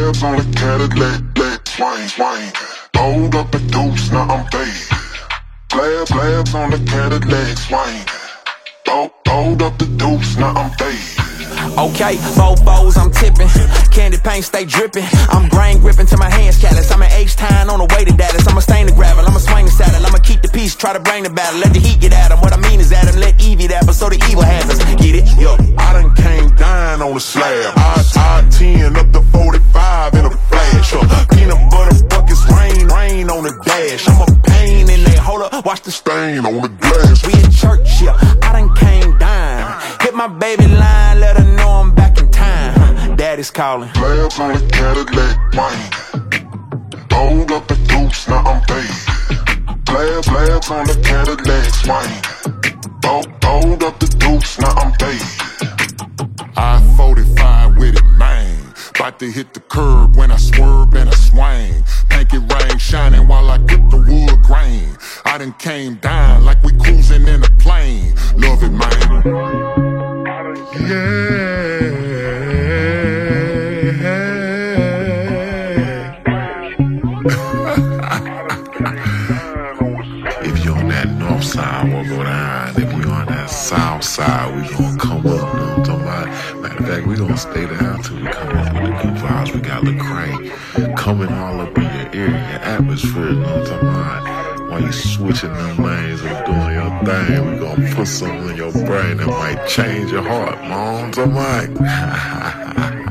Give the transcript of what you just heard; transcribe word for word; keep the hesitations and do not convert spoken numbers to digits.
Slabs on the Cadillac, black swing, swing. Hold up the deuce, now I'm paid. Slab, slabs on the Cadillac, swing. Hold, hold up the deuce, now I'm paid. Okay, four fours, I'm tipping. Candy paint stay dripping. I'm brain gripping till my hands callous. I'm an H-Town on the way to Dallas. I'ma stain the gravel, I'ma swing the saddle. I'ma keep the peace, try to bring the battle. Let the heat get at him. What I mean is at him, let Evie that, but so the evil has us. Get it? Yo, I done came down on the slab. I ten up to forty-five in a flash. Uh, peanut butter buckets, rain, rain on the dash. I'm a pain in they hold up, watch the stain on the glass. We in church, yeah, I done came down. Hit my baby line, let her know I'm back in time. Daddy's calling. Slabs on the Cadillac, wine. Hold up the deuce, now I'm paid. Slabs, slabs on the Cadillac, wine. Hold, hold up the deuce, now I'm paid. I forty-five with it, man. About to hit the curb when I swerve and I swing. Pinky rain shining while I get the wood grain. I done came down like we cruising in a plane. Love it, man. Yeah. If you're on that north side, we'll go down. If you're on that south side, we gonna come up. You know what I'm talking about? Matter of fact, we gonna stay down till we come up with the good vibes. We got Lecrae coming all up in your ear, your atmosphere. You know what I'm talking about? While you switching them lanes and doing your thing, we gonna put something in your brain that might change your heart. You know what I'm talking about?